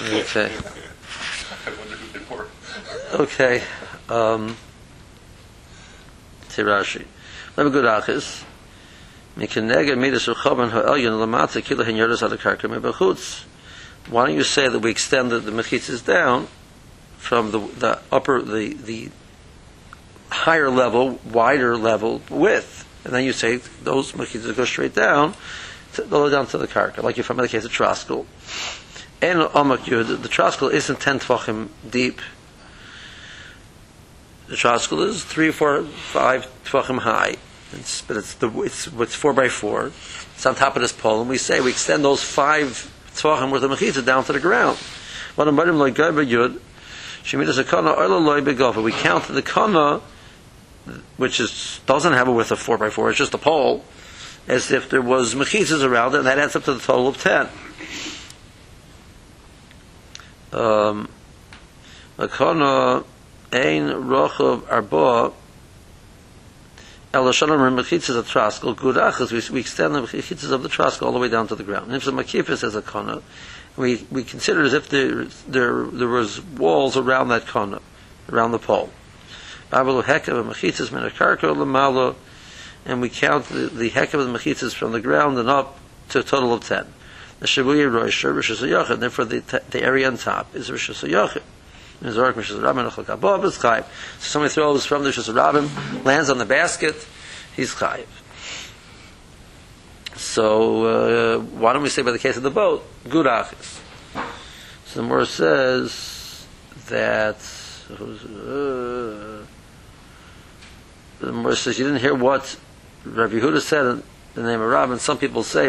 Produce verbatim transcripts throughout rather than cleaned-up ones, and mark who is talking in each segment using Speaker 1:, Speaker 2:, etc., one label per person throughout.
Speaker 1: Okay.
Speaker 2: I wonder who they were.
Speaker 1: Okay. Um, Tirashi. Let me go to Achis. Mikenega midas uchaban ha'elyon lamata kila hen yodas adakarka mebechutz. Why don't you say that we extended the mechitzas down from the the upper the the higher level, wider level width, and then you say those mechitzas go straight down, to, lower down to the karka, like you're from the case of Troskel. And Amak Yud, the Troskel isn't ten tvachim deep. The Troskel is three, four, five tvachim high. It's, but it's the it's it's four by four. It's on top of this pole, and we say we extend those five tvachim worth of mechitzah down to the ground. We count the kana, which is doesn't have a width of four by four. It's just a pole, as if there was mechitzas around it, and that adds up to the total of ten. Um, kana ein rochav arba. El Shalom mechitzas of Troskel gudachas. We we extend the mechitzas of the Troskel all the way down to the ground. And if the makifis as a kana, we we consider as if there there there was walls around that kana, around the pole. Babalu hekav of mechitzas min akarka lemalo, and we count the, the hekav of the mechitzas from the ground and up to a total of ten. The shavuya roisher rishus hayachid. And therefore the the area on top is rishus hayachid. So somebody throws from the Rishus Rabbim, lands on the basket, he's chayiv. So uh, why don't we say by the case of the boat, good achis? So the Gemara says that uh, the Gemara says you didn't hear what Rabbi Yehuda said in the name of Rabbin. Some people say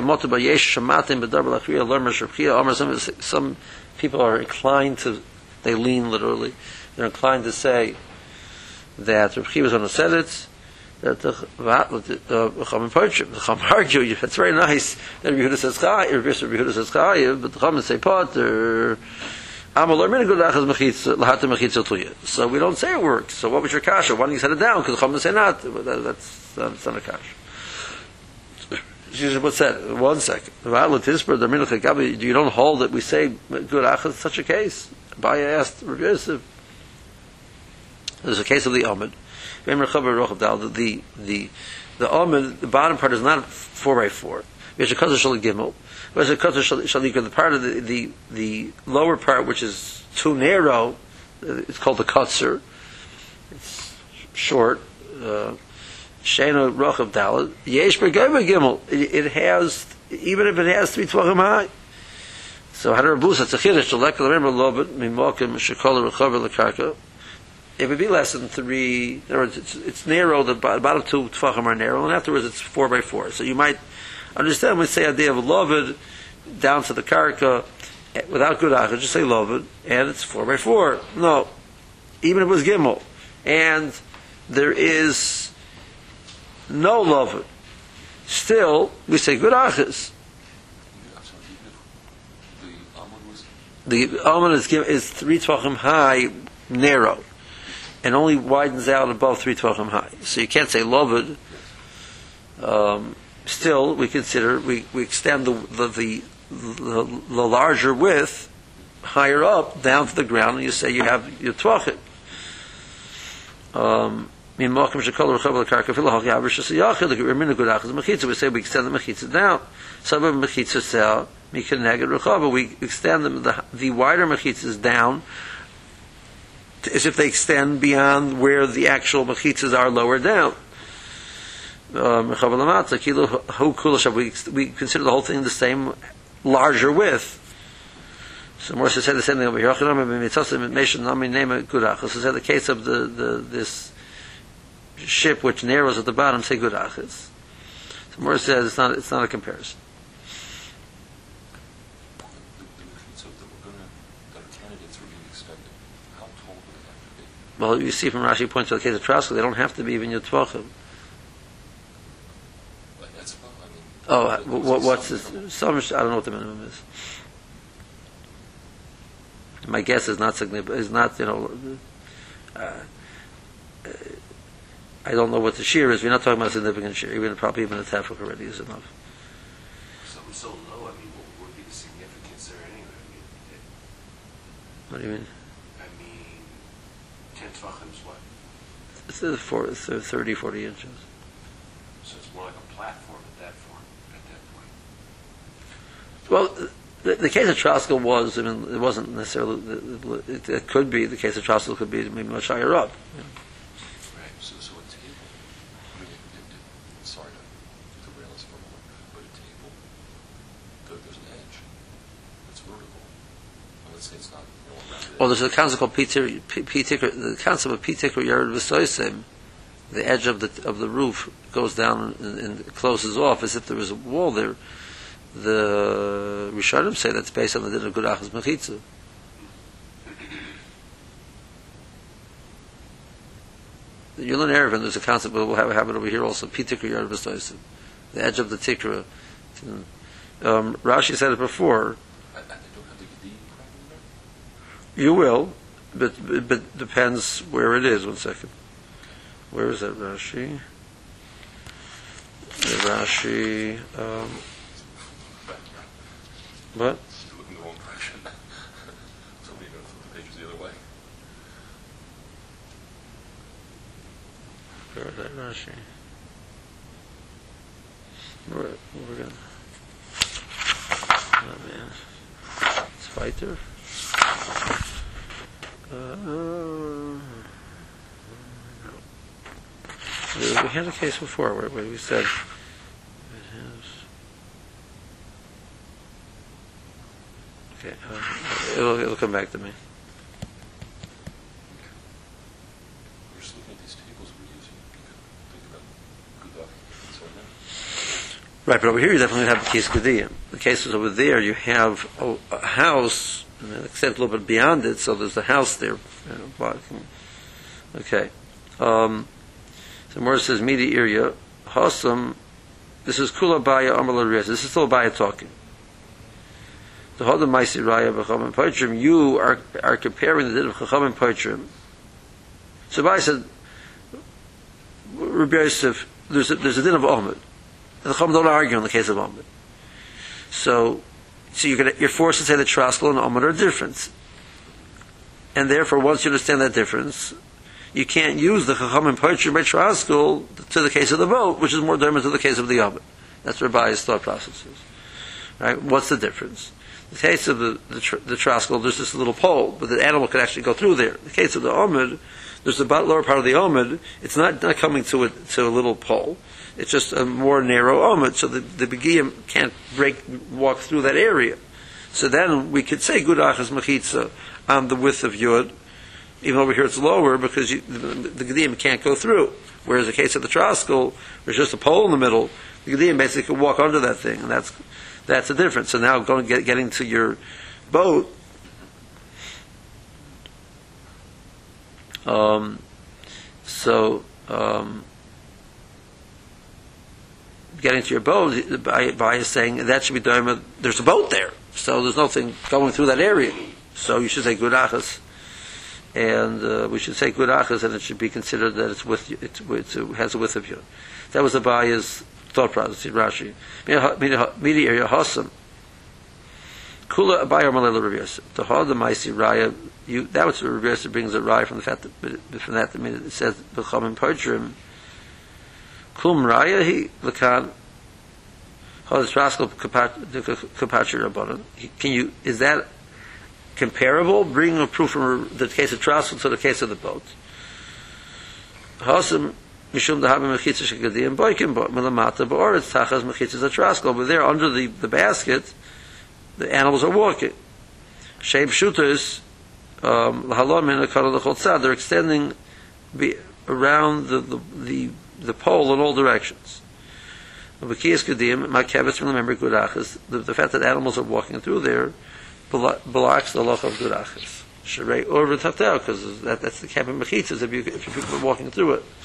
Speaker 1: some people are inclined to. They lean literally. They're inclined to say that Rav Chiya was going to say it. That the Chacham Parchim, the Chacham argue. It's very nice that Rabbi Yehuda says Chayiv, Rabbi Yehuda says Chayiv, but the Chacham say Potter. So we don't say it works. So what was your kasha? Why didn't you set it down? Because the Chacham say not. That's that's not a kasha. What's that? One second. You don't hold that we say good achas in such a case. Abaya asked Rabbi Yosef. There's a case of the Amid. The the the the Amid, the bottom part is not four by four. There's a kazah shali gimel. There's a kazah shali. The part of the, the the lower part which is too narrow, it's called the kutzer. It's short. Shena rochav dalad. Yesh b'gayva gimel. It has, even if it has three tvachim high. So had a rabus it's a chiddush to lekal remember lobet mimokim shekol rechaver lekarka. It would be less than three. In other words, it's, it's narrow. The bottom two tefachim are narrow, and afterwards it's four by four. So you might understand when we say idea of lobet down to the karka without good achas, just say lobet, and it's four by four. No, even if it was gimel, and there is no lobet, still we say good achas. The almond is, is three tvachim high, narrow, and only widens out above three tvachim high. So you can't say loved. Um, still, we consider we, we extend the the, the the the larger width higher up down to the ground, and you say you have your tvachim. Um, we say we extend the mechitza down. Some of the mechitza sell. We extend them, the, the wider mechitzas down as if they extend beyond where the actual mechitzas are lower down. Uh, we, we consider the whole thing the same larger width. So Morsa said the same thing over here. So said the case of the, the this ship which narrows at the bottom, say gudachis. So Morsa says it's not it's not a comparison. Well, you see from Rashi points to the case of Troskel, they don't have to be even your tvachim. Oh, what, what's this? Some, I don't know what the minimum is. My guess is not significant. Is not you know. Uh, I don't know what the shear is. We're not talking about a significant shear. Even probably even a tefach already is enough.
Speaker 3: Something so low. I mean, what would be the significance there anyway? I mean,
Speaker 1: What do you mean?
Speaker 3: I mean, ten tvachim is what?
Speaker 1: It's the four, it's the thirty, forty inches.
Speaker 3: So it's more like a platform at that form, at that point.
Speaker 1: Well, the, the case of Troskel was, I mean, it wasn't necessarily, it, it could be, the case of Troskel could be maybe much higher up.
Speaker 2: Right, so, so a table, I mean, it, it, it, sorry to, to rail us for a moment, but a table, there, there's an edge, it's vertical. Well, let's say it's not, you know, around
Speaker 1: Well, there's a concept called P-Tikr, P-Tikr, the concept of P-Tikr Yared V'Soisim, the edge of the of the roof goes down and, and closes off as if there was a wall there. The Rishonim say that's based on the din of Gurachas Mechitza. You learn Erevin, there's a concept, but we'll have, have it over here also, P-Tikr Yared V'Soisim, the edge of the Tikra. Um, Rashi said it before.
Speaker 2: I, I don't have the Gedi problem there?
Speaker 1: You will, but but depends where it is. One second. Where is that Rashi? The Rashi. Um, what?
Speaker 2: You're looking the wrong direction. Somebody going to flip the pages the other way.
Speaker 1: Where is that Rashi? Where, we're gonna. Oh man, it's fighter. Uh, we had a case before where, where we said it has. Okay, uh, it'll, it'll come back to me.
Speaker 2: We're just looking at these tables we're using. You could think about Gudach and so on.
Speaker 1: Right, but over here you definitely have the case Gediyim. The cases over there you have a, a house, and then extend a little bit beyond it, so there's a house there. You know, blocking. Okay. Um, so more says Midi area, Hasam, this is Kula Baya Amar L'Rias. This is still Baya talking. The Hodam Maisi Raya B'Cham and Poitrim, you are, are comparing the din of Chacham and Poitrim. So Baya said, Rabbi Yosef, there's a, there's a din of Ahmed. The Chacham don't argue in the case of Ahmed. So, so you're, gonna, you're forced to say that Troskel and Ahmed are different. And therefore, once you understand that difference, you can't use the Chacham and Poitrim by Troskel to the case of the boat, which is more different to the case of the Ahmed. That's where Rabbi's thought process is. Right? What's the difference? In the case of the, the, tr- the Troskel, there's this little pole, but the animal could actually go through there. In the case of the Ahmed, there's the lower part of the Ahmed, it's not, not coming to a, to a little pole. It's just a more narrow Ahmed, so the, the Begiyim can't break, walk through that area. So then we could say Gudachas Mechitza on the width of Yud, even over here it's lower because you, the, the Gediyim can't go through. Whereas in the case of the Troskel, there's just a pole in the middle, the Gediyim basically can walk under that thing, and that's that's the difference. So now going get, getting to your boat, um, so um, getting to your boat, by, by saying that should be done. There's a boat there, so there's nothing going through that area. So you should say Gudachas. And uh, we should say Gudachas, and it should be considered that it's with it's, it's, it has a width of Yud. That was the Abaya's thought process. Rashi, Midi area Hasam. Kula Abaya Malay Rabbi Yosef. The Hod the Maisi Raya. You that was Rabbi Yosef brings a raya from the fact that from that it says B'Cham and Poitrim. Kum Raya he Lakan. Hod Troskel Kapachir Rabbanon. Can you? Is that comparable? Bring a proof from the case of Troskel to the case of the boat. Hasam mishum dahabim mechitza shekadim boikim milamata ba'oretz tachas mechitza Troskel. Over there, under the, the basket, the animals are walking. Shem shooters, lahalom in a kadol lechol. They're extending be, around the, the the the pole in all directions. The the fact that animals are walking through there blocks the loch of Gudachas. Sherei over Taftel, because that, that's the camp of Mechitzas if you if you people are walking through it.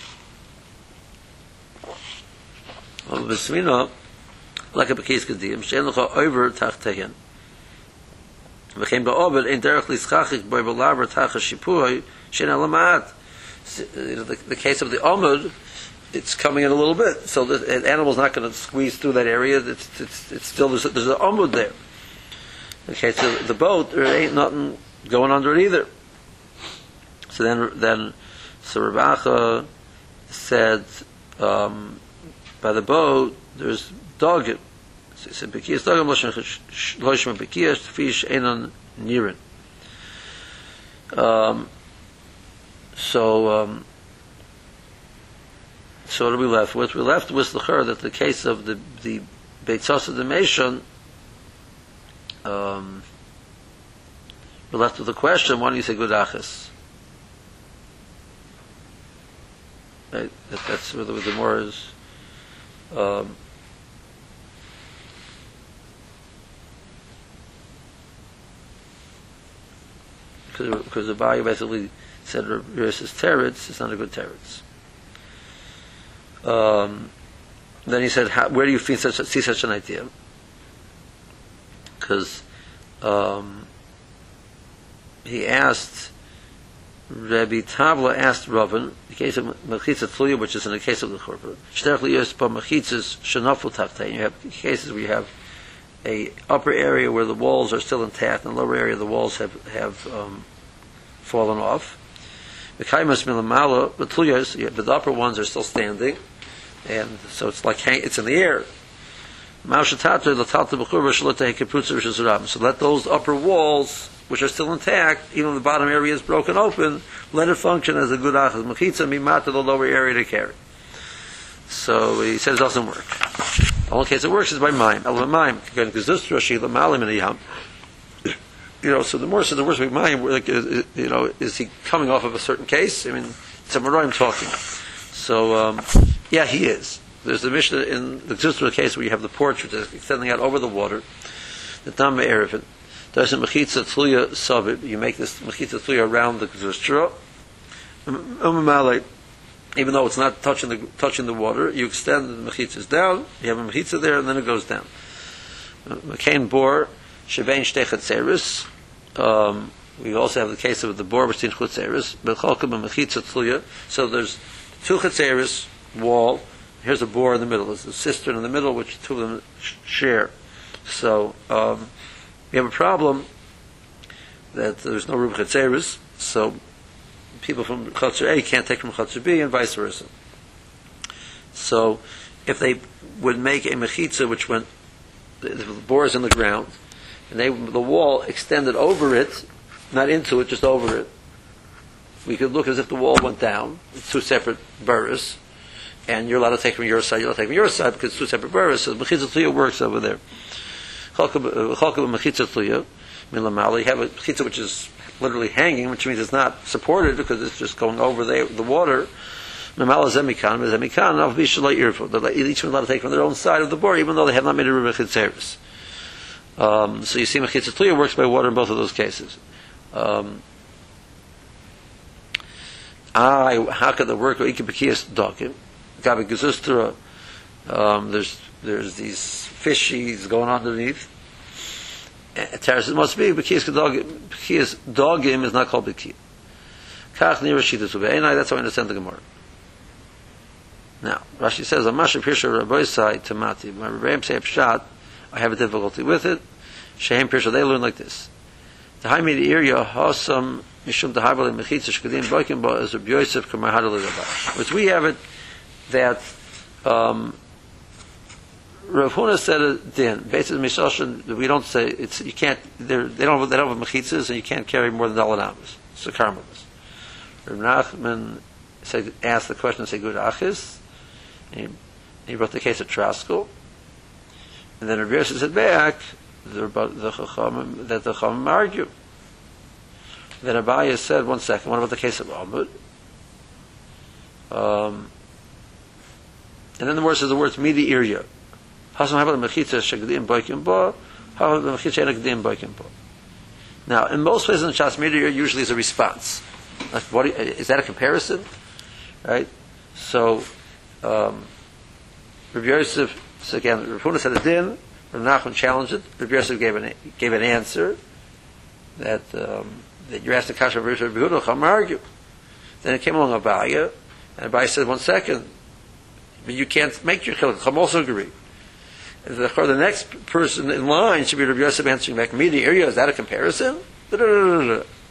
Speaker 1: Well, B'Smina, like a Bekis Kedim, Shein Lecha over Tachtehin. V'chein Ba'obed, Ein Derech Lischachik, Boi B'Laver Tachas Shipuoi, Shein Alamat. The case of the Omud, it's coming in a little bit, so the animal's not going to squeeze through that area. It's, it's, it's still, there's, there's an Omud there. Okay, so the boat, there ain't nothing, going under it either. So then, then, so Rav Acha said, um, by the boat, there's dogim. So he said, Bekiyas dogim, loishma bekiyas, fish enon nirin. Um, so, um, so what are we left with? We're left with the chur that the case of the, the Beitzos of the Meshon, um, we're left with the question, why do you say good achas? Right? That, that's where the, the more is, um, because, because the Abaye basically said versus teretz, it's not a good teretz. Um, then he said, how, where do you see such, see such an idea? Because um, he asked, Rabbi Tavla asked Ravin, the case of Mechitza Tluya, which is in the case of the Churba, Shterch Liyos Pa Mechitzas Shenafel Tachtei. You have cases where you have a upper area where the walls are still intact, and the lower area the walls have, have um, fallen off. The Kaimas Milamala, the Tluyas, the upper ones are still standing, and so it's like hang, it's in the air. So let those upper walls, which are still intact, even the bottom area is broken open, let it function as a good achas mechitza mimata, the lower area to carry. So he says it doesn't work. The only case it works is by mime. You know, so the more so the worse by mime, like, you know, is he coming off of a certain case? I mean, it's a Maraim talking. So, um, yeah, he is. There's the Mishnah in the Gzustra case where you have the porch which is extending out over the water. The Tam Erevin. There's a Mechitza Tluya Savib. You make this Mechitza Tluya around the Gzustra. Even though it's not touching the touching the water, you extend the Mechitzas down, you have a Mechitza there, and then it goes down. Mekain Bor, Shevein Shtei Chatzeris. Um, we also have the case of the Bor between Chatzeris. Bechalkim and Mechitza Tluya. So there's two Chatzeris, wall. Here's a bore in the middle. There's a cistern in the middle, which two of them share. So um, we have a problem that there's no room chatzeris, so people from Chatzer A can't take from Chatzer B, and vice versa. So if they would make a mechitza which went, the, the bore is in the ground, and they the wall extended over it, not into it, just over it, we could look as if the wall went down. It's two separate burras. And you're allowed to take from your side, you're allowed to take from your side because it's two separate burras. So Mechitza Tluya works over there. Chalkab Mechitza Tluya, Milamali, you have a Mechitza which is literally hanging, which means it's not supported because it's just going over the, the water. Mamala Zemikan, Zemikan, of Bishalai Irfo. Each one allowed to take from their own side of the bore, even though they have not made a Mechitzeris. Um, so you see Mechitza Tluya works by water in both of those cases. Um, I, how could the work of Ikibekiyas Dokim? Gabi Gezustra, um, there's there's these fishies going underneath. Teres must be Bekiyas Dogim is not called Bekiyas. Kach Nira Shitas Ube'enai, that's how I understand the Gemara. Now, Rashi says, Amasha Pirsha Rabbeisai Tamati. My Rebbeim say Pshat, I have a difficulty with it. Shehem Pirsha, they learn like this. The high media area Hasam Mishum Tahabal Mechitza Shkadim Boikim Ba is Rabbi Yosef Kamahadal Rabbi. Which we have it that um, Rav Huna said it din. Basically, Mishashin, we don't say it's you can't. They don't they don't have mechitzas and you can't carry more than daled amos. So karmelis. Rav Nachman said asked the question and said good achis. And he, he brought the case of Traskell, and then Rav Yosef said back the the chacham that the chacham argue. Then Abaye said one second. What about the case of Amud? Um. And then the word says the words midi area. Now, in most places in the Shas midi area usually is a response. Like, what you, is that a comparison? Right? So, um, Rabbi Yosef, so again, Rav Huna said a din, Rav Nachman challenged it, Rabbi Yosef gave an, gave an answer that, um, that you're asked the kasha of Rabbi Yehuda, Chacham argue. Then it came along Abaye, and Abaye said, one second, but you can't make your chiluk. Chacham also agree. The, the next person in line should be Rabbi Yosef answering back, media area, is that a comparison?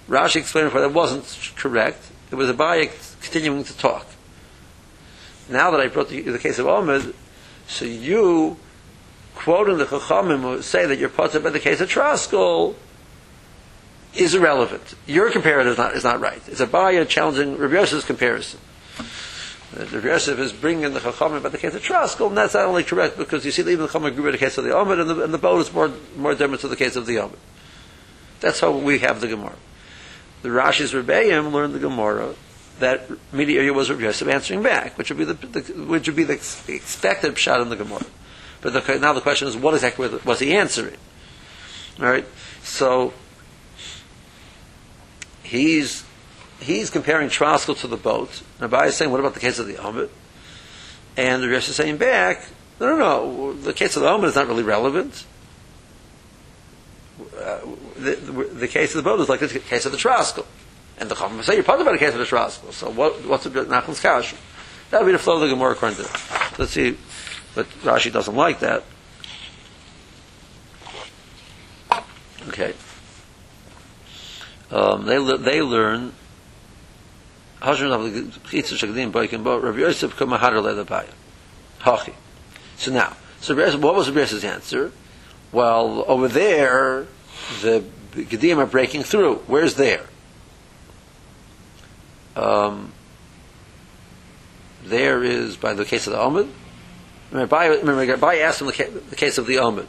Speaker 1: Rashi explained before that wasn't correct. It was Abaye continuing to talk. Now that I brought the, the case of Omid, so you, quoting the Chachamim, who say that you're potter by the case of Traskel, is irrelevant. Your comparative is not, is not right. It's Abaye challenging Rabbi Yosef's comparison. Rabbi Yosef is bringing the Chachamim by the case of Traskel, and that's not only correct because you see that even the Chachamim agree with the case of the Omid, and the, and the boat is more, more different to the case of the Omid. That's how we have the Gemara. The Rashi's Rebbeim learned the Gemara that Midi Area was Rabbi Yosef answering back, which would be the, the which would be the expected pshat in the Gemara. But the, now the question is, what exactly was he answering? All right, so he's he's comparing Traskel to the boat. And Abaye is saying, what about the case of the Omid? And the Rabbi Yosef is saying back, no, no, no, the case of the Omid is not really relevant. Uh, the, the, the case of the boat is like the case of the Traskel. And the Chachamim say you're part about the case of the Traskel. So what, what's the Nachman's Kasha? That would be the flow of the Gemara according to that. Let's see, but Rashi doesn't like that. Okay. Um, they they learn. So now, so what was Rabbi Yosef's answer? Well, over there, the Gedim are breaking through. Where's there? Um, there is by the case of the Omid. Remember, Abaye asked him the, ca- the case of the Omid.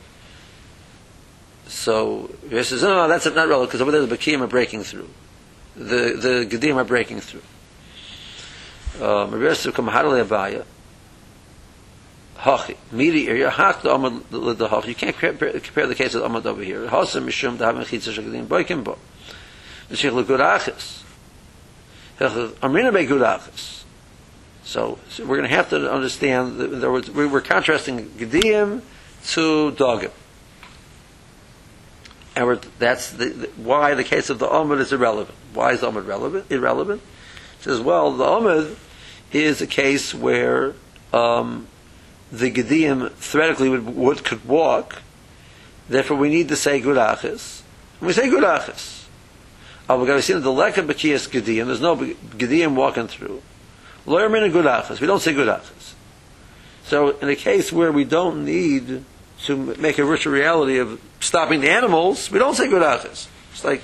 Speaker 1: So he says, no, no, that's not relevant because over there the Bekim are breaking through. The the Gedim are breaking through. Um, Rabbi Yosef come hadale Abaye. Hachi midi area hak the Omid the Hachi. You can't compare, compare the case of the Omid over here. Hasam mishum da having chitzah shagadim boikim bo. Mishich legurachis. Amrina be gurachis. So, so we're going to have to understand that there was, we were contrasting Gedim to Dogim. And we're, that's the, the, why the case of the Omid is irrelevant. Why is the Omid relevant? Irrelevant? It says, well, the Omid is a case where um, the Gedim theoretically would, would could walk. Therefore, we need to say Gurachis. And we say Gurachis. Oh, we've got to see the Leka B'Kiyas Gedim. There's no Gedim walking through. Loyermin and Gurachis. We don't say Gurachis. So, in a case where we don't need to make a richer reality of stopping the animals, we don't say Gurachis. It's like,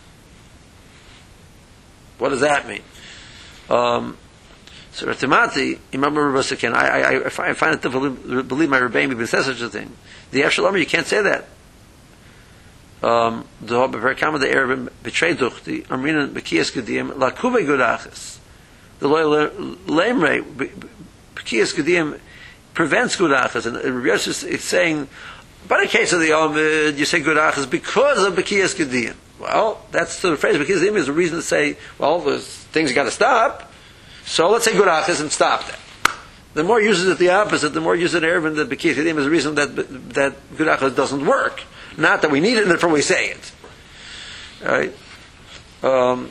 Speaker 1: what does that mean? Um, so, Ratimati, remember Rabbi Sakin, I, I, I find it difficult to believe my Rebbeim even says such a thing. The Efshalom, you can't say that. Um, the Hobbit the Arab betrayed the Armina Bekiyas Gedim, Lakube Gurachis. The loyal Lemre, Bekiyas Gedim prevents Gurachis. And Rabbi Yosef is saying, by the case of the Omid, you say Gurachis because of Bekiyas Gedim. Well, that's the phrase. Bekiyas Gedim is a reason to say, well, there's things you got to stop. So let's say Gurachis and stop that. The more uses it the opposite, the more uses it Erevin that Bekiyas Gedim is a reason that that Gurachis doesn't work. Not that we need it, and therefore we say it. All right? Um,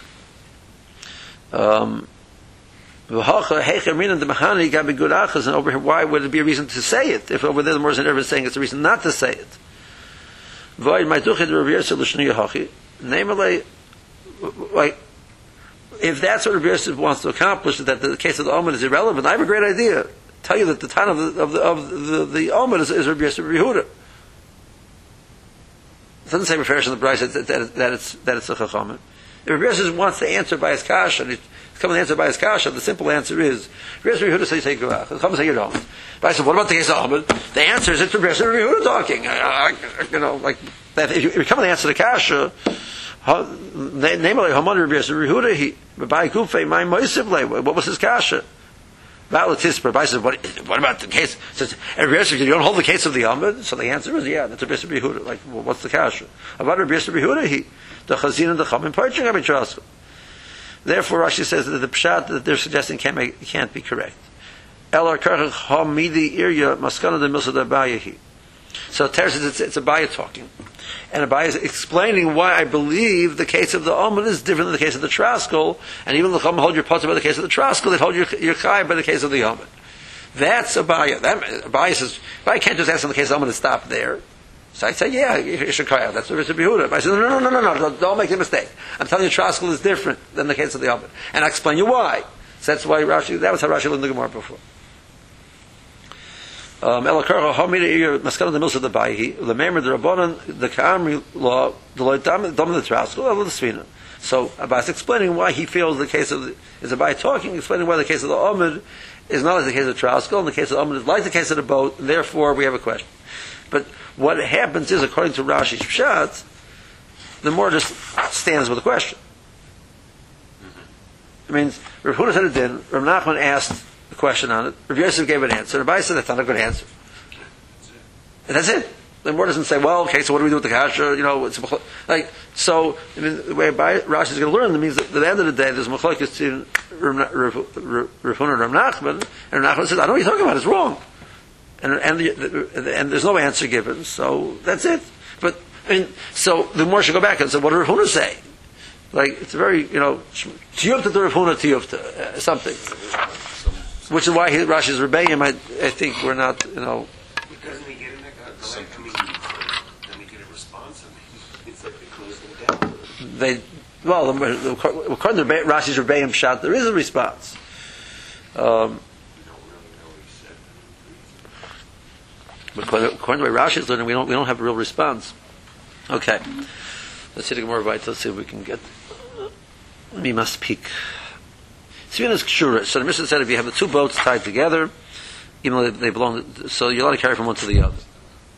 Speaker 1: um, and over here, why would it be a reason to say it? If over there the Morris and Erevin is saying it's a reason not to say it. Namely, like, if that's what Rabbi Yosef wants to accomplish, that the case of the Omid is irrelevant, I have a great idea. Tell you that the time of the of the, of the, the Omid is, is Rabbi Yosef Rabbi Yehuda. It doesn't say Mefarish in the Bryce that, that, that it's that it's a Chachamim. If Rabbi Yosef wants to answer by his kasha, and he's coming to answer by his kasha, the simple answer is Rabbi Yosef Rabbi Yehuda says say Gurach. The Chachamim say you don't. But I said, what about the case of Omid? The answer is it's Rabbi Yosef Rabbi Yehuda talking. I, I, you know, like that. If you, if you come to answer the kasha, namely Haman Rabbi Yosef Rabbi Yehuda, he by Kufay my Moisiv. What was his kasha? Valatisper. But I said, what, what about the case? Says Rabbi Yosef, you don't hold the case of the Omid? So the answer is, yeah, that's Rabbi Yosef Rabbi Yehuda. Like, well, what's the kasha? About Rabbi Yosef Rabbi Yehuda, he the Chazin and the Chachamim parching Rabbi Traskel. Therefore, Rashi says that the pshat that they're suggesting can't make, can't be correct. Elar karach hamidi irya maskana de milsa Abaye. So Ter says it's, it's Abaye talking, and Abaye is explaining why I believe the case of the Omid is different than the case of the Traskel, and even the Chachamim hold your potter by the case of the Traskel, they hold your your Chai by the case of the Omid. That's Abaye. That Abaye says Abaye can't just ask in the case of the Omid to stop there. So I say, yeah, you should cry out. That's what Rabbi Yehuda. I said, no, no, no, no, no, no, don't make a mistake. I'm telling you, Traskel is different than the case of the Amud. And I'll explain you why. So that's why Rashi, that was how Rashi learned the Gemara before. Um, Elakarcha Hamida Ir Maskana the Milsa the Baihi the Memer the Rabbanan the Ka'amri law the Lord Dam the Traskel of the Svina. So Abbas explaining why he feels the case of the, is Abai talking, explaining why the case of the Amud is not like the case of Traskel, and the case of the Amud is like the case of the boat, and therefore we have a question. But what happens is, according to Rashi's Pshat, the more just stands with the question. It means Rav Huna said it did. Rav Nachman asked a question on it. Rav Yosef gave an answer. Rabbi said that's not a good answer. And that's it. The more doesn't say, well, okay, so what do we do with the kasha? You know, it's like so. I mean, the way Rashi is going to learn it means that at the end of the day, there's machlokes in Rav Huna and Rav Nachman, and Rav Nachman says, I know what you're talking about. It's wrong. And and, the, the, and there's no answer given, so that's it. But I mean, so the more should go back and say, what did Rav Huna say? Like it's a very you know tiyufta to Rav Huna tiyufta uh, something, which is why he, Rashi's rebellion. I, I think we're not you know.
Speaker 3: Because we get in the like, I mean, then we get a response, and it's like they close them down.
Speaker 1: They well, according to Rashi's rebellion shot, there is a response. Um, But according to the way Rashi is learning, we don't we don't have a real response. Okay, let's see the Gemara right. Let's see if we can get. We must peek. Svina's kshura. So the Mishnah said if you have the two boats tied together, even though they, they belong, to, so you're allowed to carry from one to the other.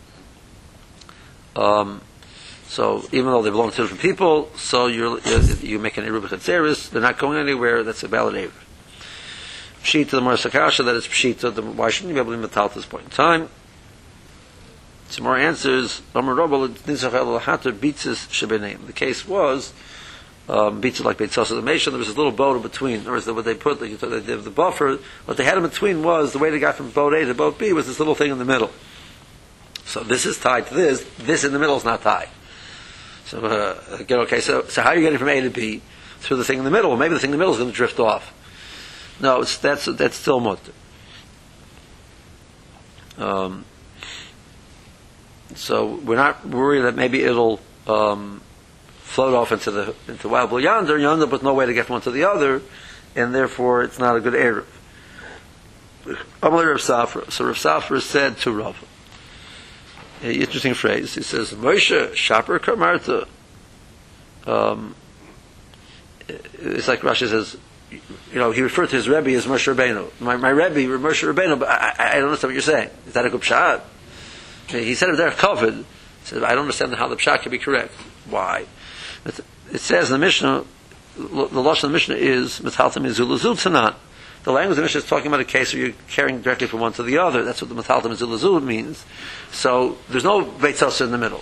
Speaker 1: Um, so even though they belong to different people, so you're you make an eruv chetzeris. They're not going anywhere. That's a valid eruv. Pshita the Morsakasha. That is pshita. The, why shouldn't you be able to metal at this point in time? Some more answers. The case was um, beats like Beit Sasa the Meshon. There was this little boat in between. Or what they put, they did the buffer. What they had in between was the way they got from boat A to boat B was this little thing in the middle. So this is tied to this. This in the middle is not tied. So uh, again, okay. So so how are you getting from A to B through the thing in the middle? Well, maybe the thing in the middle is going to drift off. No, it's, that's that's still mutter. Um. So we're not worried that maybe it'll um, float off into the into wild blue yonder, yonder, but no way to get from one to the other, and therefore it's not a good eruv. Amalei Rav Safra. So Rav Safra said to Rav, an interesting phrase. He says, "Moshe Shaper Kamarta." Um, it's like Rashi says, you know, he referred to his Rebbe as Moshe Rabbeinu. My, my Rebbe, Moshe Rabbeinu, but I, I don't understand what you're saying. Is that a good pshat? He said if they're covered, he said, I don't understand how the pshat can be correct. Why? It says in the Mishnah, the lashon of the Mishnah is metaltam izulazu tanan. The language of the Mishnah is talking about a case where you're carrying directly from one to the other. That's what the metaltam izulazu means. So there's no beit sasa in the middle.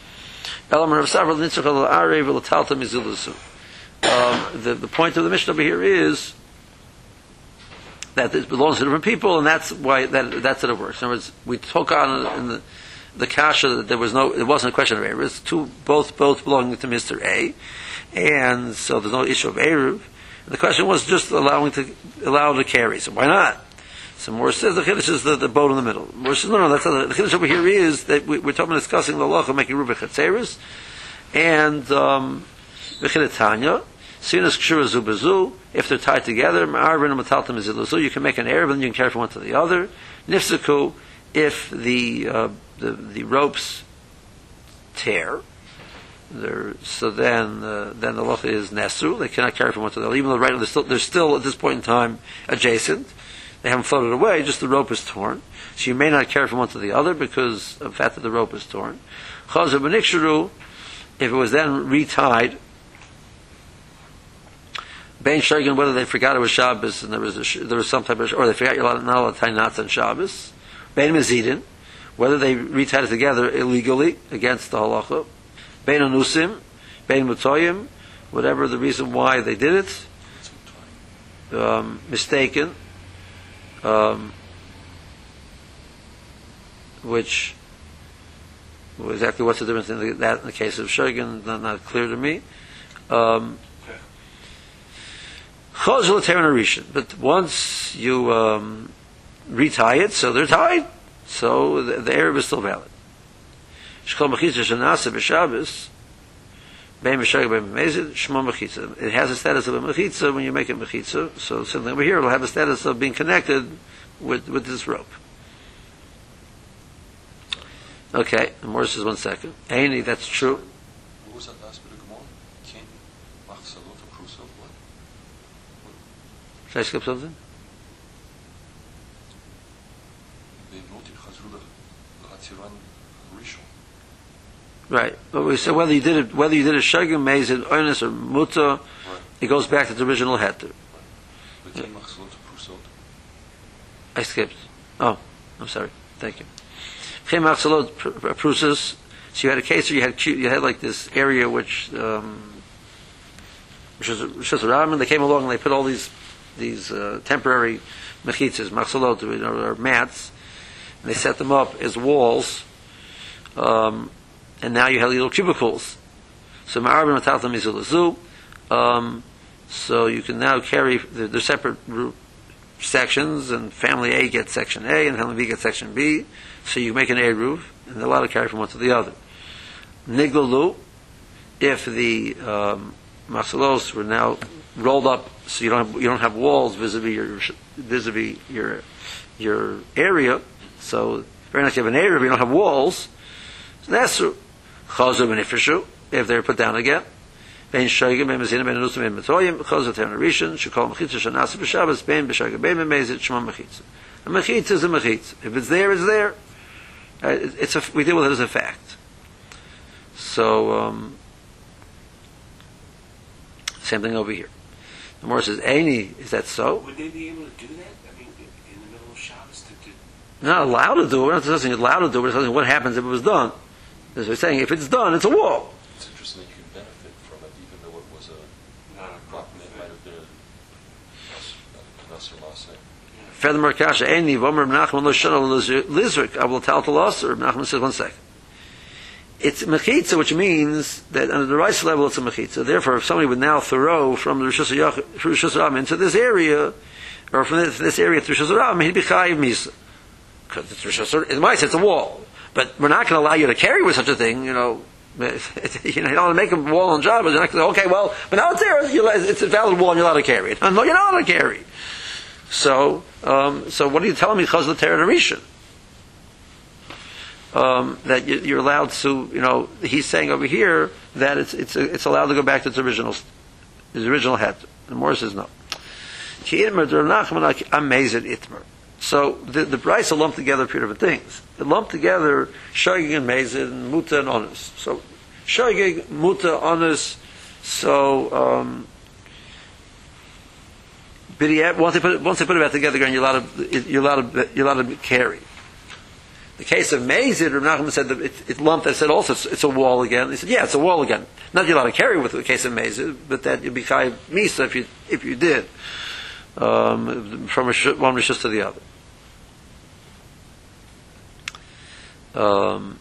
Speaker 1: Um, the, the point of the Mishnah over here is that it belongs to different people, and that's why that that's how it works. In other words, we took on in the the kasha that there was no, it wasn't a question of eruv. It's two both both belonging to Mister A, and so there's no issue of eruv. The question was just allowing to allow to carry. So why not? So Morris says the chiddush is the, the boat in the middle. Morris says no, no. That's not, the chiddush over here is that we, we're talking about discussing the law of making rubah chetzeris and um, the chiddush Sinas kshura zu bezu. If they're tied together, ma'arvin and mataltam iziluzu, you can make an eruv and you can carry from one to the other. Nifsaku, if the uh, the the ropes tear, so then uh, then the locha is nesru. They cannot carry from one to the other, even though right now they're still, they're still at this point in time adjacent. They haven't floated away; just the rope is torn. So you may not carry from one to the other because of the fact that the rope is torn. Chazer b'niksheru, if it was then retied. Bein Shurgan, whether they forgot it was Shabbos and there was a, there was some type of, or they forgot you're not allowed to tie knots on Shabbos. Bein Mezidin, whether they retied it together illegally against the halacha. Bein Anusim, Bein Mutoyim, whatever the reason why they did it, um, mistaken, um, which exactly what's the difference in the, that in the case of Shurgan, not, not clear to me. Um, But once you um, retie it, so they're tied, so the, the eruv is still valid. Shkol mechitza shenasa b'Shabbos, bein b'shagig bein b'mezid, shmo mechitza. It has a status of a mechitza when you make it mechitza. So something over here will have a status of being connected with with this rope. Okay, and Morris says one second. Aini, that's true.
Speaker 2: What was that last bit of Gemara? Kin, machzalot, prusot, what?
Speaker 1: Should I skip something?
Speaker 2: They noted chazru l'hatziran rishon.
Speaker 1: Right. But we said whether you did it, whether you did a shagim mezid, oinus or muta,
Speaker 2: Right.
Speaker 1: it goes back to the original heter.
Speaker 2: But kin, machzalot, prusot.
Speaker 1: I skipped. Oh, I'm sorry. Thank you. Chem Achsalot Prusas. So you had a case where you had you had like this area which um, which was which was a ramen. They came along and they put all these these uh, temporary mechitzas, machsalot, you know, or mats, and they set them up as walls. Um, and now you have little cubicles. So ma'arben mataltam izulazu. Um So you can now carry the, the separate sections, and family A gets section A, and family B gets section B. So you make an A roof, and they're allowed to carry from one to the other. Niglalu, if the um, masalos were now rolled up, so you don't have, you don't have walls vis-a-vis your vis-a-vis your your area. So very nice, you have an area, but you don't have walls. Nesru chazu benifrishu, if they're put down again. Ben shagim ben mezina ben nusim ben metoyim chazu ten rishon shekol mechitza shanasa b'Shabbos ben b'shagim ben mezit shema mechitza. A mechitza is a mechitza. If it's there, it's there. Uh, it, it's a, we deal with it as a fact. So um, same thing over here. The Gemara says, "Eini, is that so?"
Speaker 3: Would they be able to do that? I mean, in the middle of Shabbos to do?
Speaker 1: Not allowed to do it. We're not discussing allowed to do it. We're discussing what happens if it was done. As we're saying, if it's done, it's a wall.
Speaker 2: It's interesting that you can benefit from it, even though it was a
Speaker 3: Not a proper
Speaker 2: it might have been a Knas or Maseh.
Speaker 1: Furthermore, Kasha, Eini, Vomer Menachem lo shana lizrik, I will tell to loss, or Menachem says, one second. It's mechitza, which means that under the rice level it's a mechitza. Therefore, if somebody would now throw from the Rishus Hashanah into this area, or from this, this area to Rishus Hashanah, he'd be chayiv misa. Because it's Rishus Hashanah, it might say it's a wall. But we're not going to allow you to carry with such a thing, you know. You know, you don't want to make a wall on job, but you're not going to say, okay, well, but now it's there, it's a valid wall and you're allowed to carry it. No, you're not allowed to carry. So, um, so what are you telling me, Chaz l'Torah Rishon? Um, that you, you're allowed to, you know, he's saying over here that it's it's it's allowed to go back to its original, its original head. And Morris says no. Amazing itmer. So the the Brisa lumped together a few different things. It lumped together shogig and mezid and muta and onus. So shogig, muta, onus. So um, once they put it, once they put it back together again, you're allowed to you're allowed to you're allowed to carry. The case of Mezid, Rav Nachman said that it, it lumped. I said also it's, it's a wall again. He said, yeah, it's a wall again. Not you're allowed to carry with the case of Mezid, but that you'd be chayiv misa if you if you did um, from one rishus to the other. Um,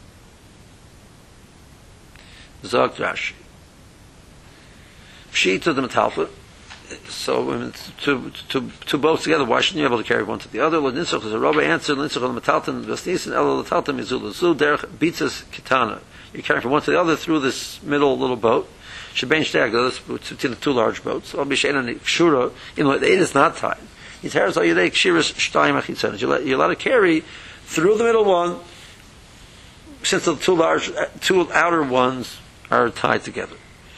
Speaker 1: Zog Rashi. Pshita the metalfa. So I mean, two, two, two boats together, why shouldn't you be able to carry one to the other? Well, Nitzach is a Rabbi answered, Nitzach on the Metalton, Vesnisin, Elo Metalton, Mizul, Zu, Derech, Bitzas, Kitana. You carry from one to the other through this middle little boat. Shebein Shteg, between the two large boats. Al Bishain and Kshura, you know, it is not tied. Yiteres al Yidei Kshiras Shtayim Achitzanis. You're allowed to carry through the middle one, since the two large, two outer ones are tied together.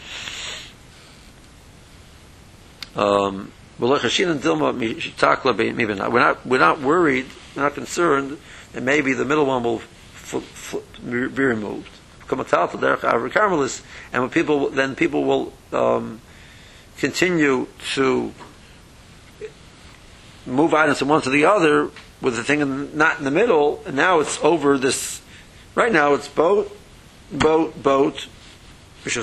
Speaker 1: Um, we're not we're not worried, we're not concerned that maybe the middle one will f- f- be removed. And when people then people will um, continue to move items from one to the other with the thing in, not in the middle, and now it's over this. Right now it's boat, boat, boat. This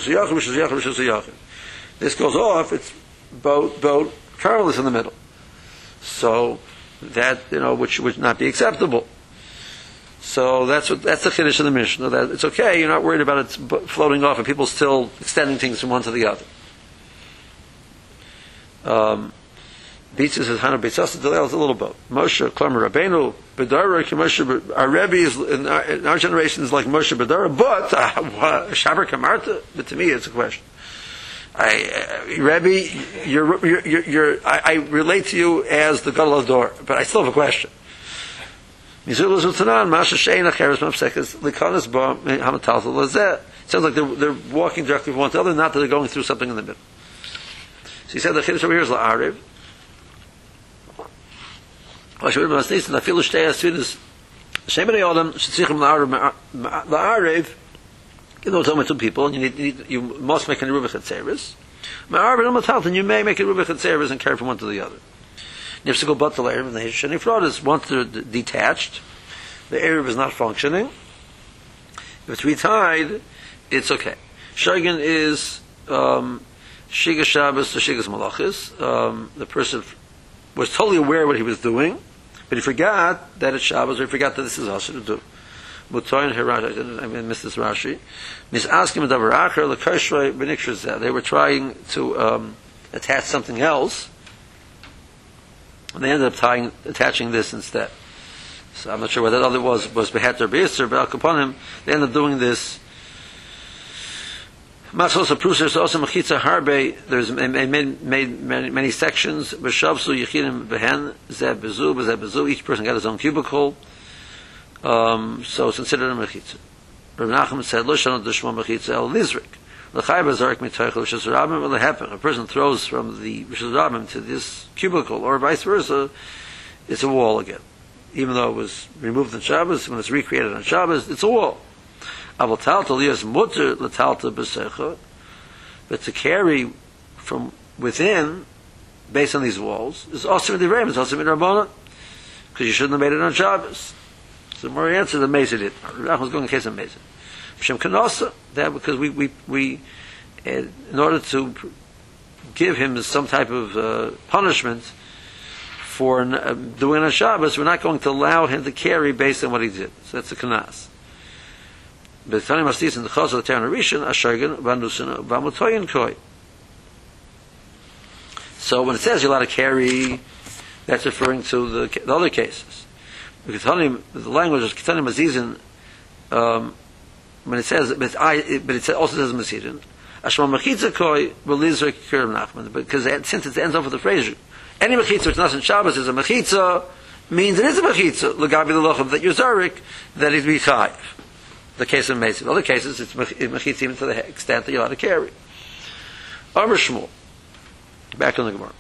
Speaker 1: goes off. It's boat, boat, carolus in the middle. So that, you know, which would not be acceptable. So that's what that's the chiddush of the Mishnah. That it's okay. You're not worried about it floating off and people still extending things from one to the other. Um, Beaches his Hana Beitzasa Dalel is a little boat. Moshe Klamer Rabbeinu Bedara Moshe. Our Rebbe is in our, in our generation is like Moshe Bedara, but uh, Shaber Kamarta. But to me, it's a question. I, uh, Rebbe, you're, you're, you're, you're, I, I relate to you as the Gadol Dor, but I still have a question. Mizul Zutanan Masha Sheina Cheres Mapsekas Likanas Ba Hamatal Lazeh. Sounds like they're, they're walking directly from one to the other, not that they're going through something in the middle. So he said the Chiddush over here is La'ariv. La'ariv, you know, it's only two people, and you, need, you, need, you must make a Rubach at Seres. And you may make a Rubach at Seres and carry from one to the other. Nifsical Batal Erev, and the Shani Fraud is once they're detached, the Erev is not functioning. If it's retied, it's okay. Shogun is um, Shiga Shabbos to Shigas Malachis. Um, the person was totally aware of what he was doing, but he forgot that it's Shabbos, or he forgot that this is also to do. Mutoyin Hirash, I missed this Rashi. Mis asking Davar Acher Lekoshrei Benikshazeh. They were trying to um, attach something else, and they ended up tying, attaching this instead. So I'm not sure what that other was, was Beheter Beiser, but Al Kaponim, they ended up doing this. Masos Prusers also Mechitza Harbe, there's made, made, made many, many sections, Beshavsu Yechinim Behen, Zeb Bezu, Zeb Bezu, each person got his own cubicle. Um, so it's considered a Mechitza. Rabbi Nachman said, Lo Shana Dishma Mechitza El Nizrik. L'chai Bazarik Mitoichel Rishas Rabbim, will happen. A person throws from the Rishas Rabbim to this cubicle, or vice versa, it's a wall again. Even though it was removed on Shabbos, when it's recreated on Shabbos, it's a wall. But to carry from within, based on these walls, is also in the Ram, it's also in Rabbanan, because you shouldn't have made it on Shabbos. So the more answer, the Mesa did. Rachel was going in case of Mesa. Shem Kanosa, that because we, we, we uh, in order to give him some type of uh, punishment for uh, doing it on Shabbos, we're not going to allow him to carry based on what he did. So that's the Kanas. But Tani Mastis in the Chaz of the Teran Rishon, Ashargan, Vanusina, Vamutoyin Koi. So when it says you're allowed to carry, that's referring to the, the other cases. Because the language is Ketani Mazizin, um, when it says, but, I, it, but it also says Mazizin, Ashma Mechitza Koi, Belizra Kirim Nachman, because it, since it ends off with the phrase, any Mechitza which is not in Shabbos is a Mechitza, means it is a Mechitza, L'gabi the Lochav, that you're Zarik, that is B'chayiv. The case of Mesa. In other cases, it's Mechitza even to the extent that you're allowed to carry. Amr Shmuel. Back on the Gemara.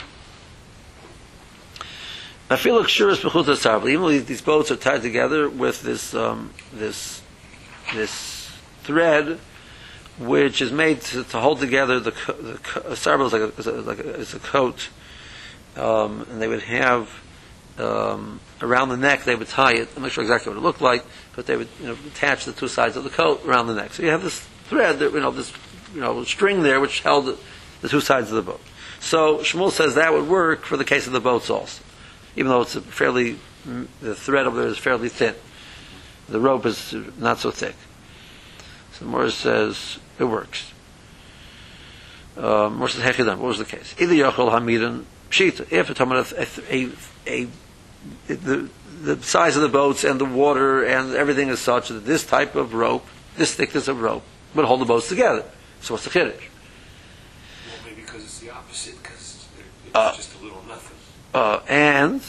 Speaker 1: I feel like sure as Bechuta Sarvel, even though these boats are tied together with this um, this this thread, which is made to, to hold together the the Sarvel is like a, is a, like a, is a coat, um, and they would have um, around the neck. They would tie it. I'm not sure exactly what it looked like, but they would you know attach the two sides of the coat around the neck. So you have this thread, that, you know, this you know string there, which held the, the two sides of the boat. So Shmuel says that would work for the case of the boats also. Even though it's a fairly, the thread over there is fairly thin. The rope is not so thick. So Morris says, it works. Um, Morris says, Hechidam, what was the case? Either Yochel Hamidan Pshita. If it's a, a, a, a, the, the size of the boats and the water and everything is such that this type of rope, this thickness of rope, would hold the boats together. So what's the Kiddush?
Speaker 3: Well, maybe because it's the opposite, because it's
Speaker 1: Uh,
Speaker 3: just a little nothing.
Speaker 1: Uh, and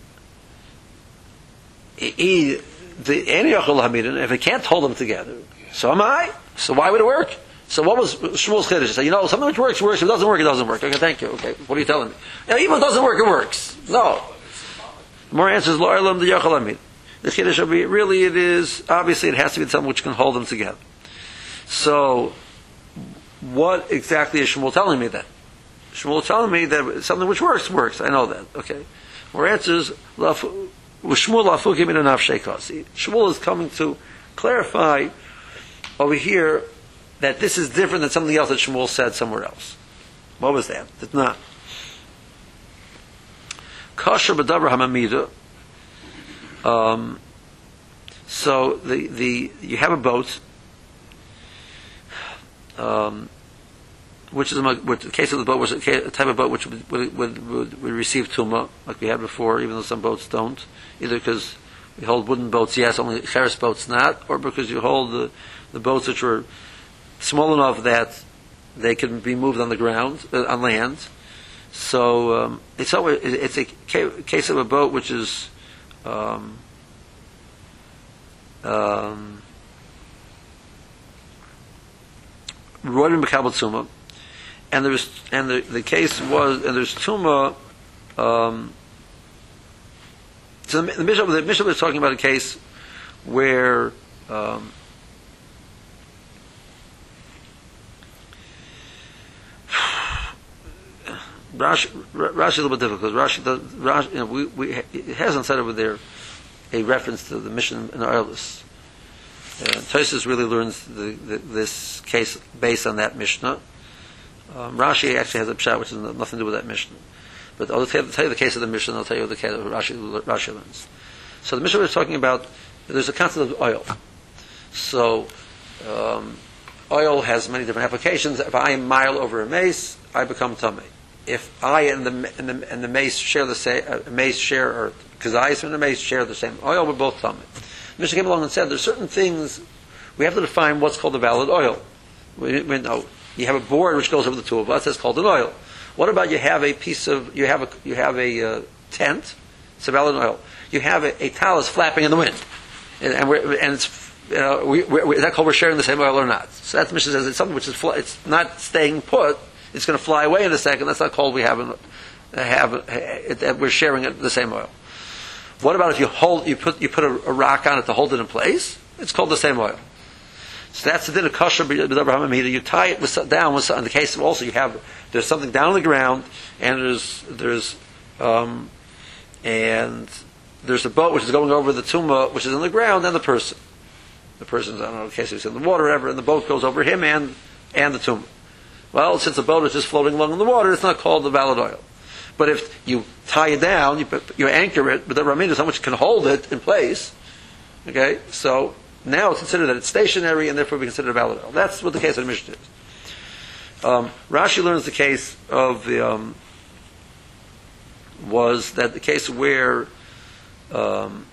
Speaker 1: he, the Aniyachal Hamidin, if it can't hold them together, so am I. So why would it work? So what was Shmuel's Chiddush? He said, you know, something which works, works. If it doesn't work, it doesn't work. Okay, thank you. Okay, what are you telling me? You know, even if it doesn't work, it works. No. More answers, Lo Elam the Yachal Hamid. The Chiddush will be, really it is, obviously it has to be something which can hold them together. So, what exactly is Shmuel telling me then? Shmuel is telling me that something which works, works. I know that. Okay. More answers. Shmuel is coming to clarify over here that this is different than something else that Shmuel said somewhere else. What was that? It's not. Kasher b'davar hamamida. Um, so the the you have a boat. Um, which is a, which, the case of the boat was a, ca- a type of boat which would, would, would, would, would receive tumah, like we had before, even though some boats don't, either because we hold wooden boats, yes, only cheres boats not, or because you hold the, the boats which were small enough that they can be moved on the ground, uh, on land. So um, it's always, it's a ca- case of a boat which is um, um, Roidim B'Kabel Tumah, and there's and the, the case was and there's Tumah. Um, so the, the Mishnah the Mishnah was talking about a case where um, Rashi, Rashi is a little bit difficult because Rashi does Rashi, you know, we, we it hasn't said over there a reference to the Mishnah in Arlis. Uh, Tosfos really learns the, the, this case based on that Mishnah. Um, Rashi actually has a pshat which has nothing to do with that Mishnah. But I'll tell you, tell you the case of the Mishnah, and I'll tell you the case of Rashi, Rashi learns. So the Mishnah was talking about, there's a concept of oil. So um, oil has many different applications. If I am mile over a mace, I become tummy. If I and the and the, and the mace share the same, uh, mace share, or kazayis and the mace share the same oil, we're both tummy. Mishnah came along and said there's certain things we have to define what's called a valid oil. We, we know you have a board which goes over the two of us. That's called an oil. What about you have a piece of you have a you have a uh, tent? It's a valid oil. You have a, a talus flapping in the wind, and, and, we're, and it's you know, we, we, is that called we're sharing the same oil or not? So that Mishnah says it's something which is fl- it's not staying put. It's going to fly away in a second. That's not called we have an, have uh, we're sharing it, the same oil. What about if you hold, you put, you put a, a rock on it to hold it in place? It's called the same oil. So that's the din of kosher b'davar hamida. You tie it with, down with, in the case of also you have, there's something down on the ground, and there's, there's, um, and there's a boat which is going over the tumah, which is in the ground, and the person. The person's, I don't know, in the case he's in the water or whatever, and the boat goes over him and, and the tumah. Well, since the boat is just floating along in the water, it's not called the valid oil. But if you tie it down, you, you anchor it, but the ramin is how much can hold it in place. Okay, so now it's considered that it's stationary, and therefore we consider it a valid oil. That's what the case of the Mishnah is. Um, Rashi learns the case of the um, was that the case where um,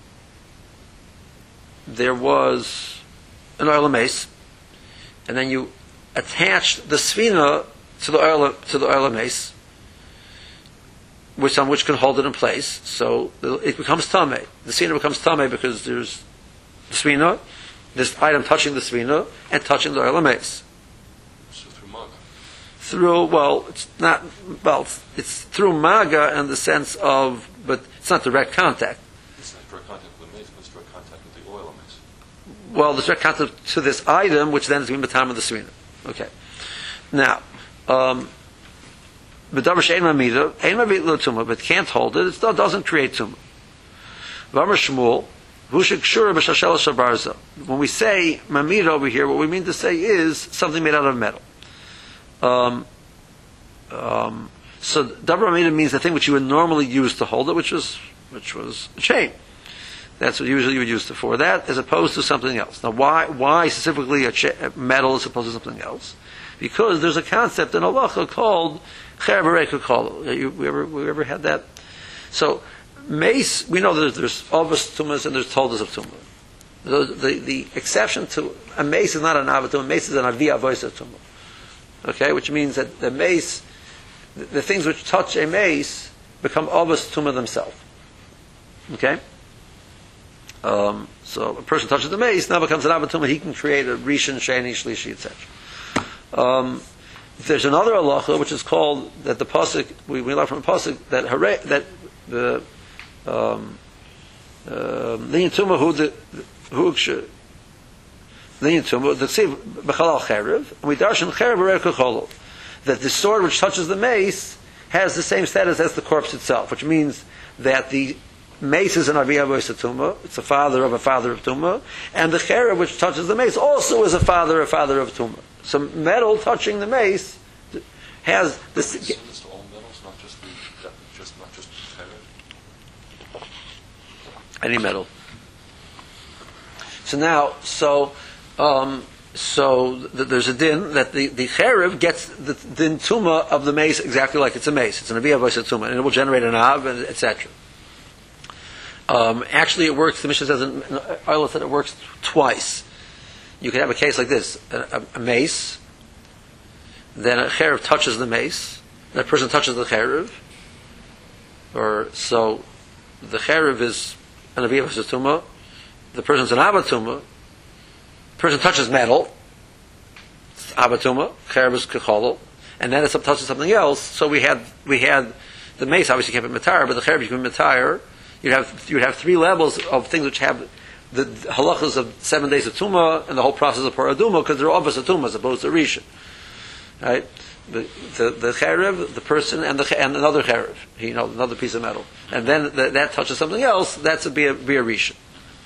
Speaker 1: there was an oil of mace, and then you attached the sfina to the oil to the oil of mace, which on which can hold it in place. So it becomes tameh. The sfina becomes tameh because there's the sfina, this item touching the sfina and touching the oil of mace.
Speaker 2: So through maga.
Speaker 1: Through well, it's not well, it's through maga in the sense of, but it's not direct contact.
Speaker 2: It's not direct contact with the mace, but it's direct contact with the oil of mace.
Speaker 1: Well, the direct contact to this item, which then is going to be the time of the sfina. Okay. Now, um, but it can't hold it. It still doesn't create tumah. When we say mamid over here, what we mean to say is something made out of metal. Um, um, so davar mamid means the thing which you would normally use to hold it, which was which was a chain. That's what usually you would use it for. That as opposed to something else. Now, why why specifically a cha- metal as opposed to something else? Because there's a concept in halacha called cher b'reika kol. We ever we ever had that? So mace, we know that there's avos tumas and there's toldas of tumah. The, the the exception to a mace is not an avat tumah. A mace is an avi avois of tumah. Okay, which means that the mace, the, the things which touch a mace become avos tumah themselves. Okay. Um, so a person touches the mace, now becomes an avat tumah. He can create a rishon, sheni, shlishi, et cetera. Um, there's another halacha which is called that the pasuk we, we learn from a pasuk that hare, that the linyan tumah who the who linyan tumah the ksiv b'chalal cherev, and we darshan cherev b'reika kol, that the sword which touches the mace has the same status as the corpse itself, which means that the mace is an avi avois tumah, it's a father of a father of tumah, and the cherev which touches the mace also is a father of a father of tumah. So metal touching the mace has this.
Speaker 2: It's, it's all metals, not just the, just not just cherev.
Speaker 1: Any metal. So now, so um, so th- there's a din that the, the cherev gets the din tuma of the mace exactly like it's a mace. It's an aviyah voice of tuma, and it will generate an av, et cetera. Um, actually, it works. The Mishnah says in Oila said it works twice. You could have a case like this: a, a, a mace, then a cherev touches the mace. That person touches the cherev, or so the cherev is an aviyah voice of tuma. The person's an abatuma. Person touches metal, it's abatuma, cherev is kecholol, and then it touches something else. So we had we had the mace obviously can't be matar, but the cherev you can be matar. You'd have you'd have three levels of things which have the halachas of seven days of tuma and the whole process of paraduma because they're obvious of tuma as opposed to rishon. Right, the the, the cherev, the person, and the and another cherev, you know, another piece of metal, and then the, that touches something else. That's a be a, be a rishon.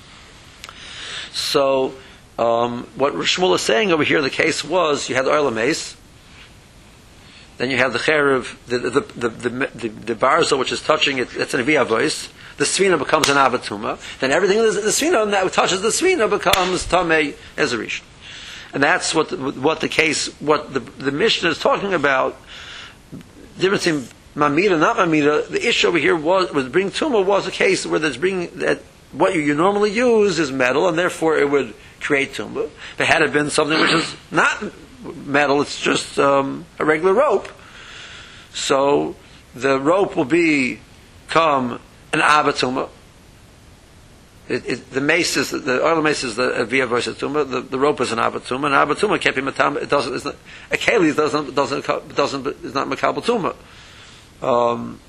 Speaker 1: So. Um, what Shmuel is saying over here, the case was you had the oil mace, then you have the cherev, the the the the, the, the barza which is touching it. It's an aviyah voice. The svina becomes an avatuma. Then everything in the, the svina that touches the svina becomes tamei as a rishon, and that's what the, what the case what the the Mishnah is talking about. Difference in mamida, not mamida. The issue over here was was bring tuma was a case where there's bringing that what you, you normally use is metal, and therefore it would create tumba. If it had it been something which is not metal, it's just um, a regular rope. So the rope will become an abatuma. It, it, the mace is the oil mace is the via versus tumba. The, the rope is an abatuma. An abatuma can't be matam. It doesn't. It's not, a keli doesn't doesn't doesn't is not makabel tumba. Um,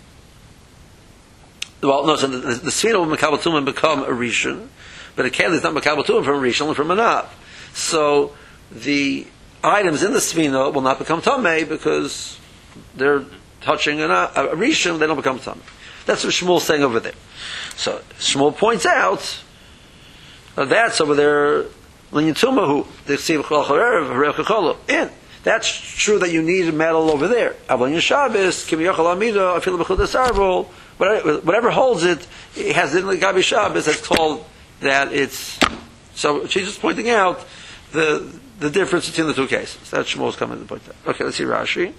Speaker 1: well, no. So the, the, the svina will makabel tumba become a rishon. But a keli is not makabel tumah from a rishon, only from a nav. So the items in the svina will not become tamei because they're touching a, a rishon. They don't become tamei. That's what Shmuel's saying over there. So Shmuel points out uh, that's over there. Linyan tumah who they see in. That's true that you need metal over there. Avon Shabbos kim yochel amida afilu b'chudas arvol. Whatever holds it, it has in the gabi Shabbos. That's called. That it's so she's just pointing out the the difference between the two cases. That's Shmuel's coming to point out. Okay, let's see Rashi.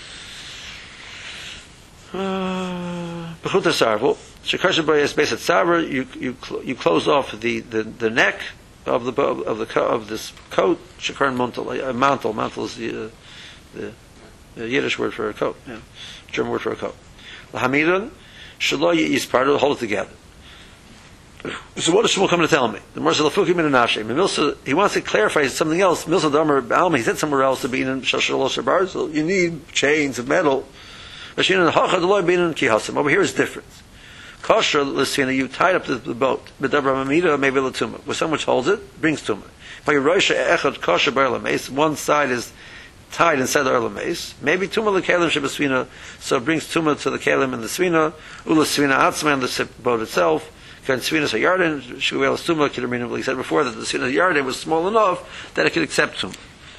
Speaker 1: B'chutas sarvel shekasher b'yes beis etzaver. You you you close off the, the, the neck of the of the of this coat. Shekar mantle, a mantle. Mantle is the, uh, the the Yiddish word for a coat. Yeah, German word for a coat. Lahamidan shelo yispardu, hold it together. So what is Shmuel coming to tell me? The Mercer Lafukim in Anashim. He wants to clarify something else. Milsa Damer Balma, he said somewhere else to be in Shashalosh Barzel. You need chains of metal. Over here is different. Kosher Lisina, you tied up the, the boat. Bedabra Mamida, maybe Latuma. With someone which holds it, brings Tuma. By Roisha Echad Kosher Barlames, one side is tied inside the Erlames. Maybe Tuma Lekalim Shabasvina, so it brings Tuma to the Kalim and the Svina, Ula Svina Atzma and the boat itself. He said before that the Svina Yarden was small enough that it could accept Tumah.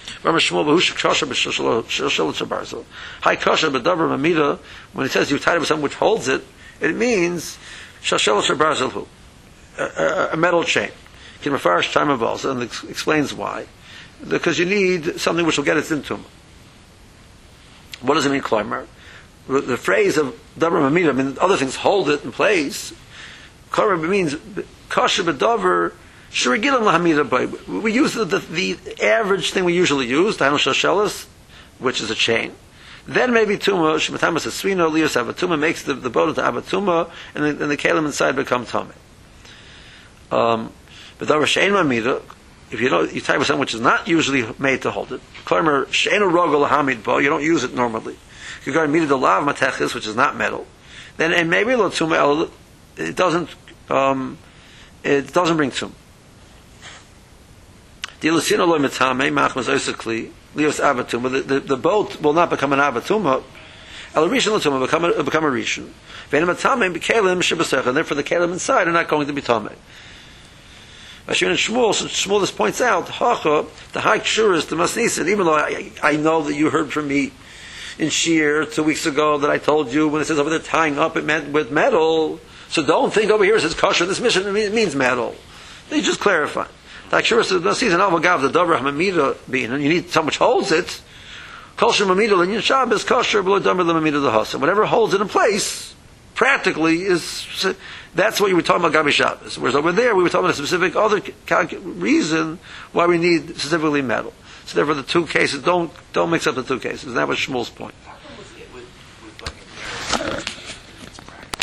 Speaker 1: High Kasha B'Davar Mamida, when it says you tied it with something which holds it, it means a, a, a metal chain. Can refarish time of balls and explains why. Because you need something which will get it into Tumah. What does it mean, Kloimer? The phrase of Davar Mamida, I mean, other things hold it in place. Korah means kosher b'davar shurigilam lahamida. We use the, the, the average thing we usually use, the hanul shashelis, which is a chain. Then maybe tuma shematamas esvino lios avatuma makes the, the boat into avatuma, and the, and the kalim inside become tamei. Um, b'davar she'en mamida. If you don't, you tie with something which is not usually made to hold it. Korah she'en rogol lahamid bo. You don't use it normally. You got mida delav matechis, which is not metal. Then and maybe lo tuma. It doesn't. Um, it doesn't bring tum. The the the boat will not become an abatuma. El rishon l'tuma become a become a rishon. Ve'enamatame b'kelim shebasech, and therefore the kelim inside are not going to be tamei. Ashur and Shmuel, so Shmuel just points out, Hacha, the high kshur is the masnisin. Even though I, I know that you heard from me in Shir two weeks ago that I told you when it says over there tying up it meant with metal. So don't think over here it says kosher. This mission means metal. They just clarify. Like sure, so the season of Gav the Dobra Hamamida being, and you need someone which holds it. Kosher Mamida Linyan Shabbos, kosher below Dumber the Mamida the Hasa. Whatever holds it in place, practically is, that's what you were talking about Gabi Shabbos. Whereas over there, we were talking about a specific other calc- reason why we need specifically metal. So therefore the two cases, don't, don't mix up the two cases. That was Shmuel's point.